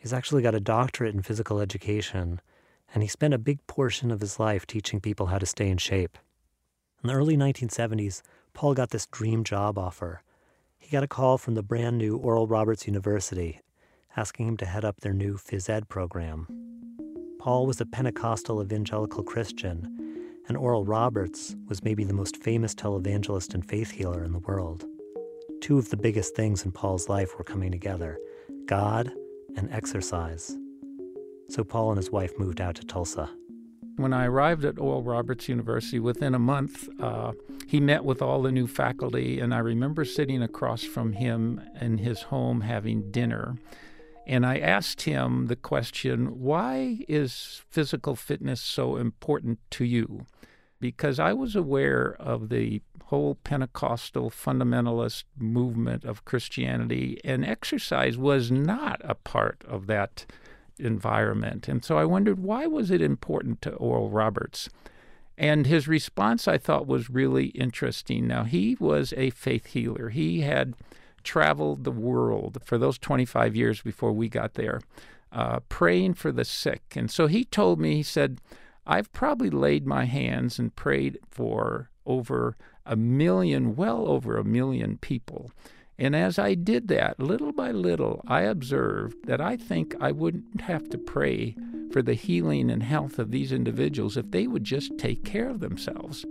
He's actually got a doctorate in physical education, and he spent a big portion of his life teaching people how to stay in shape. In the early 1970s, Paul got this dream job offer. He got a call from the brand new Oral Roberts University asking him to head up their new phys ed program. Paul was a Pentecostal evangelical Christian, and Oral Roberts was maybe the most famous televangelist and faith healer in the world. Two of the biggest things in Paul's life were coming together: God and exercise. So Paul and his wife moved out to Tulsa. When I arrived at Oral Roberts University, within a month, he met with all the new faculty, and I remember sitting across from him in his home having dinner. And I asked him the question, why is physical fitness so important to you? Because I was aware of the whole Pentecostal fundamentalist movement of Christianity, and exercise was not a part of that environment. And so I wondered, why was it important to Oral Roberts? And his response, I thought, was really interesting. Now, he was a faith healer. He had traveled the world for those 25 years before we got there, praying for the sick. And so he told me, he said, I've probably laid my hands and prayed for over 1 million, well over 1 million people. And as I did that, little by little, I observed that I think I wouldn't have to pray for the healing and health of these individuals if they would just take care of themselves.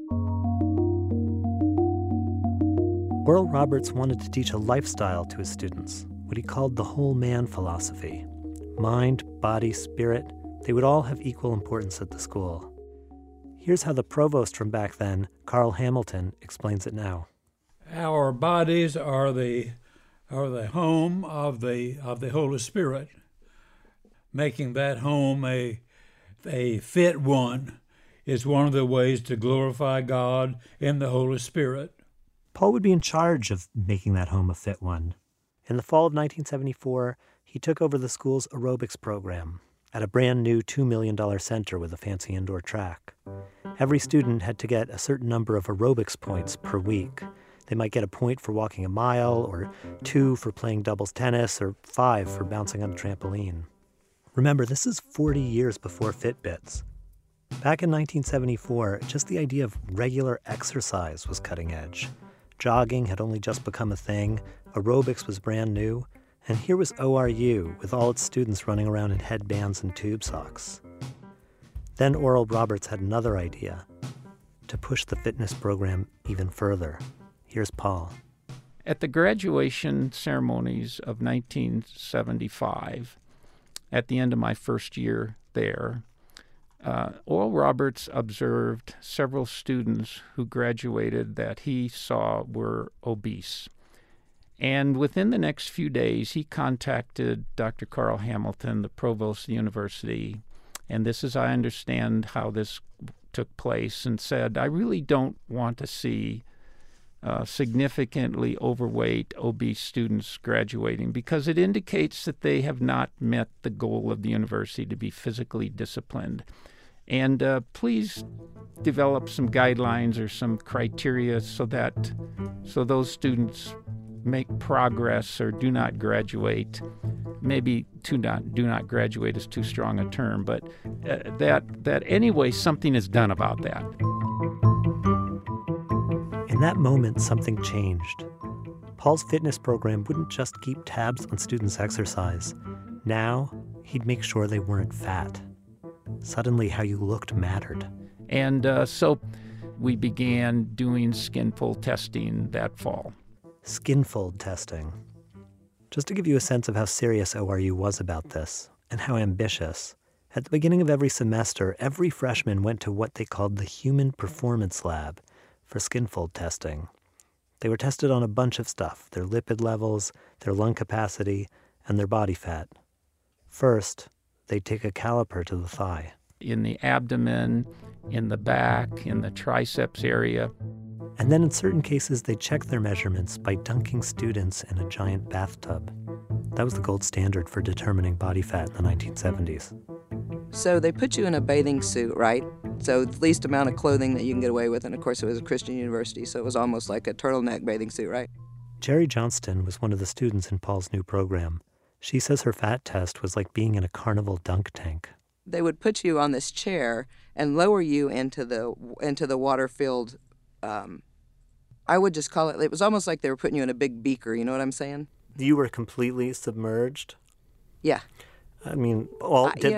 Oral Roberts wanted to teach a lifestyle to his students, what he called the whole man philosophy. Mind, body, spirit, they would all have equal importance at the school. Here's how the provost from back then, Carl Hamilton, explains it now. Our bodies are the home of the Holy Spirit. Making that home a fit one is one of the ways to glorify God in the Holy Spirit. Paul would be in charge of making that home a fit one. In the fall of 1974, he took over the school's aerobics program at a brand new $2 million center with a fancy indoor track. Every student had to get a certain number of aerobics points per week. They might get a point for walking a mile, or 2 for playing doubles tennis, or 5 for bouncing on a trampoline. Remember, this is 40 years before Fitbits. Back in 1974, just the idea of regular exercise was cutting edge. Jogging had only just become a thing, aerobics was brand new, and here was ORU with all its students running around in headbands and tube socks. Then Oral Roberts had another idea, to push the fitness program even further. Here's Paul. At the graduation ceremonies of 1975, at the end of my first year there, Oral Roberts observed several students who graduated that he saw were obese. And within the next few days, he contacted Dr. Carl Hamilton, the provost of the university, and this is, I understand, how this took place, and said, I really don't want to see significantly overweight, obese students graduating, because it indicates that they have not met the goal of the university to be physically disciplined. And please develop some guidelines or some criteria so those students make progress or do not graduate. Maybe do not graduate is too strong a term, but that anyway something is done about that. In that moment, something changed. Paul's fitness program wouldn't just keep tabs on students' exercise. Now, he'd make sure they weren't fat. Suddenly, how you looked mattered. And so we began doing skinfold testing that fall. Skinfold testing. Just to give you a sense of how serious ORU was about this, and how ambitious, at the beginning of every semester, every freshman went to what they called the Human Performance Lab for skinfold testing. They were tested on a bunch of stuff: their lipid levels, their lung capacity, and their body fat. First, they'd take a caliper to the thigh. In the abdomen, in the back, in the triceps area. And then in certain cases, they'd check their measurements by dunking students in a giant bathtub. That was the gold standard for determining body fat in the 1970s. So they put you in a bathing suit, right? So the least amount of clothing that you can get away with. And of course, it was a Christian university, so it was almost like a turtleneck bathing suit, right? Jerry Johnston was one of the students in Paul's new program. She says her fat test was like being in a carnival dunk tank. They would put you on this chair and lower you into the water-filled, I would just call it was almost like they were putting you in a big beaker, you know what I'm saying? You were completely submerged? Yeah. I mean, did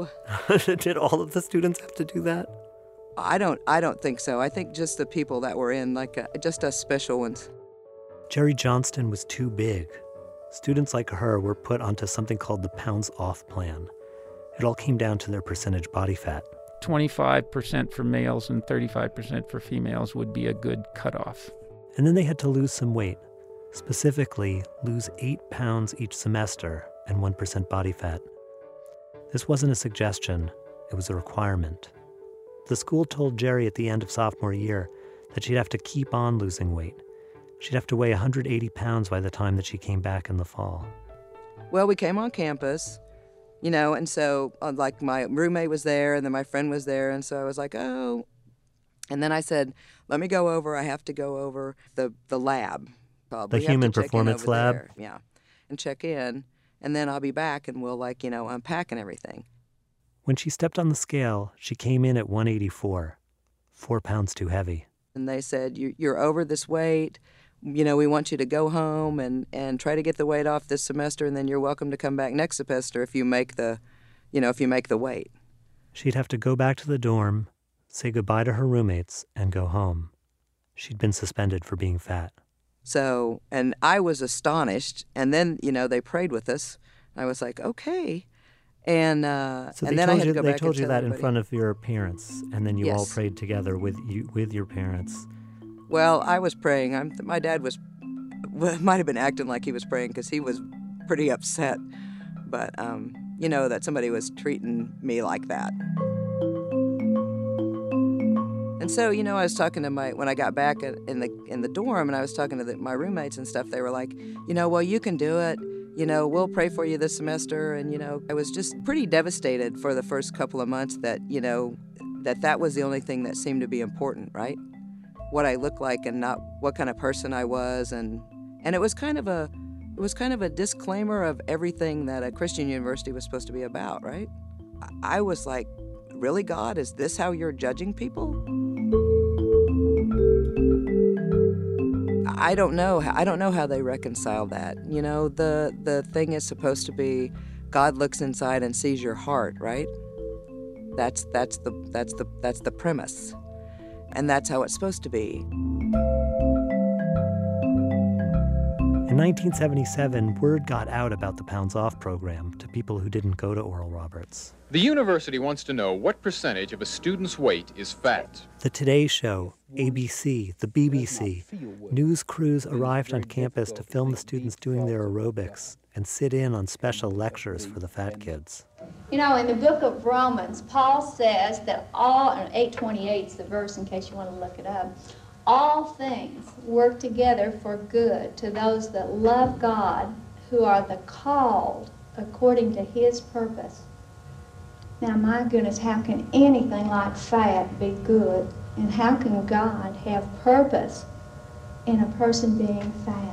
all of the students have to do that? I don't think so. I think just the people that were in, just us special ones. Jerry Johnston was too big. Students like her were put onto something called the Pounds Off plan. It all came down to their percentage body fat. 25% for males and 35% for females would be a good cutoff. And then they had to lose some weight. Specifically, lose 8 pounds each semester and 1% body fat. This wasn't a suggestion, it was a requirement. The school told Jerry at the end of sophomore year that she'd have to keep on losing weight. She'd have to weigh 180 pounds by the time that she came back in the fall. Well, we came on campus, and so my roommate was there and then my friend was there, and so I was like, oh. And then I said, let me go over, I have to go over the lab. The human performance lab? There. Yeah, and check in, and then I'll be back and we'll unpack and everything. When she stepped on the scale, she came in at 184, 4 pounds too heavy. And they said, you're over this weight. We want you to go home and try to get the weight off this semester, and then you're welcome to come back next semester if you make the weight. She'd have to go back to the dorm, say goodbye to her roommates, and go home. She'd been suspended for being fat. So, and I was astonished, and then, they prayed with us. I was like, okay. And so and then I had to go back and told you that everybody. In front of your parents, and then you all Yes. prayed together with your parents. Well, I was praying. My dad might have been acting like he was praying because he was pretty upset. But, that somebody was treating me like that. And so, I was talking to when I got back in the dorm, and I was talking to my roommates and stuff. They were like, well, you can do it. We'll pray for you this semester. And, I was just pretty devastated for the first couple of months that, that was the only thing that seemed to be important, right? What I looked like and not what kind of person I was. And it was kind of a disclaimer of everything that a Christian university was supposed to be about, right? I was like, really, God, is this how you're judging people? I don't know how they reconcile that. The thing is supposed to be God looks inside and sees your heart, right? That's the premise. And that's how it's supposed to be. In 1977, word got out about the Pounds Off program to people who didn't go to Oral Roberts. The university wants to know what percentage of a student's weight is fat. The Today Show, ABC, the BBC, news crews arrived on campus to film the students doing their aerobics and sit in on special lectures for the fat kids. In the book of Romans, Paul says that all, 8:28 is the verse in case you want to look it up, all things work together for good to those that love God, who are the called according to his purpose. Now, my goodness, how can anything like fat be good? And how can God have purpose in a person being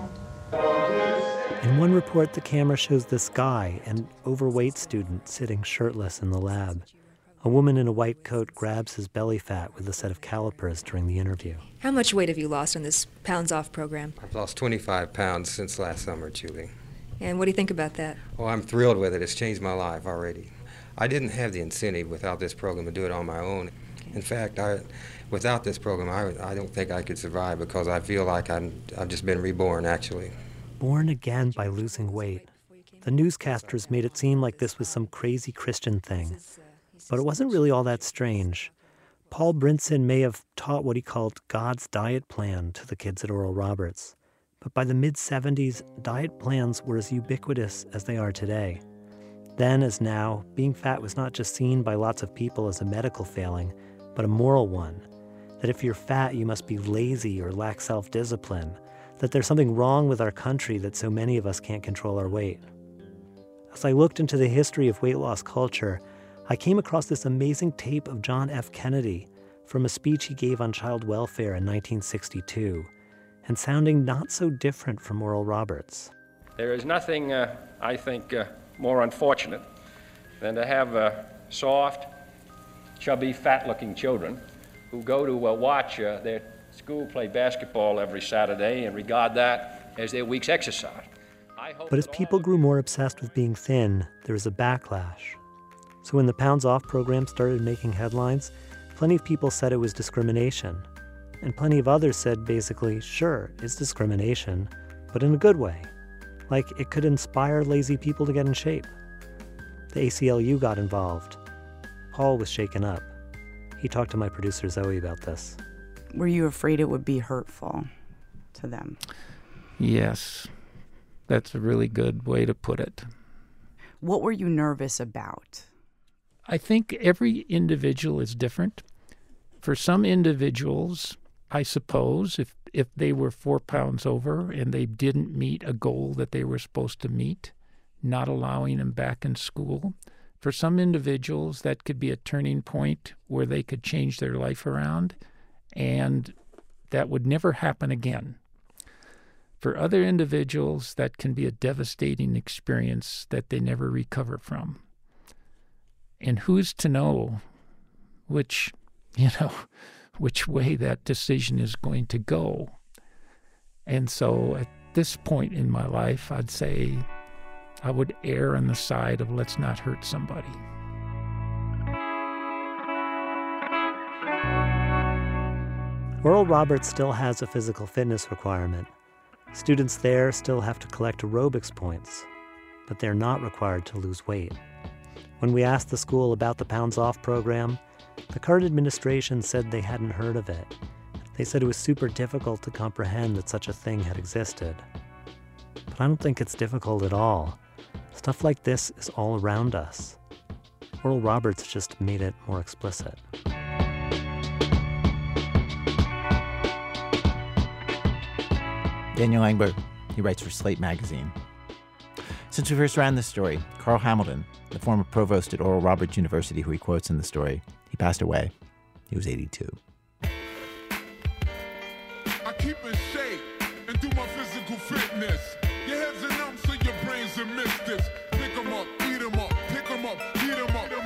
fat? In one report, the camera shows this guy, an overweight student, sitting shirtless in the lab. A woman in a white coat grabs his belly fat with a set of calipers during the interview. How much weight have you lost on this Pounds Off program? I've lost 25 pounds since last summer, Julie. And what do you think about that? Oh, I'm thrilled with it. It's changed my life already. I didn't have the incentive without this program to do it on my own. In fact, without this program, I don't think I could survive because I feel like I've just been reborn, actually. Born again by losing weight. The newscasters made it seem like this was some crazy Christian thing. But it wasn't really all that strange. Paul Brinson may have taught what he called God's diet plan to the kids at Oral Roberts. But by the mid-'70s, diet plans were as ubiquitous as they are today. Then, as now, being fat was not just seen by lots of people as a medical failing, but a moral one. That if you're fat, you must be lazy or lack self-discipline. That there's something wrong with our country that so many of us can't control our weight. As I looked into the history of weight loss culture, I came across this amazing tape of John F. Kennedy from a speech he gave on child welfare in 1962, and sounding not so different from Oral Roberts. There is nothing, I think, more unfortunate than to have soft, chubby, fat-looking children who go to watch their school play basketball every Saturday and regard that as their week's exercise. But as people grew more obsessed with being thin, there was a backlash. So when the Pounds Off program started making headlines, plenty of people said it was discrimination. And plenty of others said basically, sure, it's discrimination, but in a good way. Like it could inspire lazy people to get in shape. The ACLU got involved. Paul was shaken up. He talked to my producer Zoe about this. Were you afraid it would be hurtful to them? Yes, that's a really good way to put it. What were you nervous about? I think every individual is different. For some individuals, I suppose, if they were 4 pounds over and they didn't meet a goal that they were supposed to meet, not allowing them back in school. For some individuals, that could be a turning point where they could change their life around, and that would never happen again. For other individuals, that can be a devastating experience that they never recover from. And who's to know which way that decision is going to go? And so at this point in my life, I'd say I would err on the side of let's not hurt somebody. Oral Roberts still has a physical fitness requirement. Students there still have to collect aerobics points, but they're not required to lose weight. When we asked the school about the Pounds Off program, the current administration said they hadn't heard of it. They said it was super difficult to comprehend that such a thing had existed. But I don't think it's difficult at all. Stuff like this is all around us. Oral Roberts just made it more explicit. Daniel Langberg, he writes for Slate magazine. Since we first ran this story, Carl Hamilton, the former provost at Oral Roberts University who he quotes in the story, he passed away. He was 82. I keep in shape and do my physical fitness. Your head's a numb so your brain's a misfit. Pick 'em up, eat 'em up, pick 'em up, eat 'em up.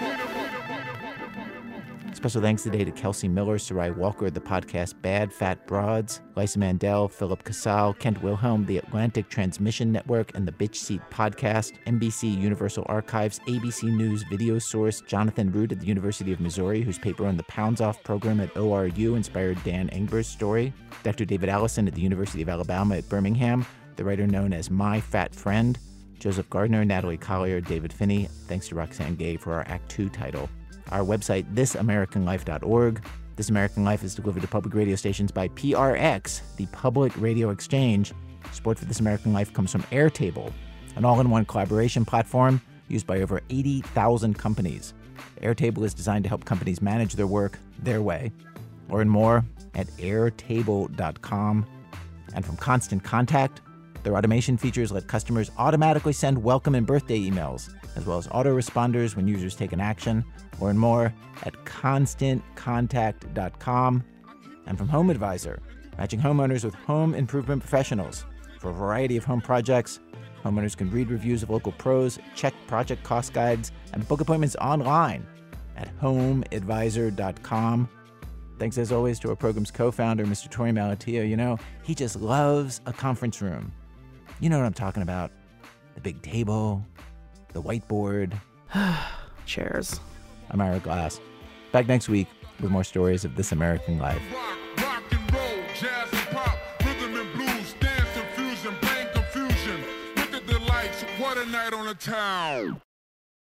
Special thanks today to Kelsey Miller, Sarai Walker, the podcast Bad Fat Broads, Lisa Mandel, Philip Casal, Kent Wilhelm, the Atlantic Transmission Network, and the Bitch Seat Podcast, NBC Universal Archives, ABC News Video Source, Jonathan Root at the University of Missouri, whose paper on the Pounds Off program at ORU inspired Dan Engber's story, Dr. David Allison at the University of Alabama at Birmingham, the writer known as My Fat Friend, Joseph Gardner, Natalie Collier, David Finney. Thanks to Roxane Gay for our Act 2 title. Our website, thisamericanlife.org. This American Life is delivered to public radio stations by PRX, the Public Radio Exchange. Support for This American Life comes from Airtable, an all-in-one collaboration platform used by over 80,000 companies. Airtable is designed to help companies manage their work their way. Learn more at airtable.com. And from Constant Contact, their automation features let customers automatically send welcome and birthday emails, as well as autoresponders when users take an action. Learn more at ConstantContact.com. And from Home Advisor, matching homeowners with home improvement professionals. For a variety of home projects, homeowners can read reviews of local pros, check project cost guides, and book appointments online at HomeAdvisor.com. Thanks, as always, to our program's co-founder, Mr. Torey Malatia. You know, he just loves a conference room. You know what I'm talking about. The big table, the whiteboard. Chairs. I'm Ira Glass. Back next week with more stories of This American Life. Rock and roll, jazz and pop, rhythm and blues, dance and fusion, brain confusion. Look at the lights, what a night on the town.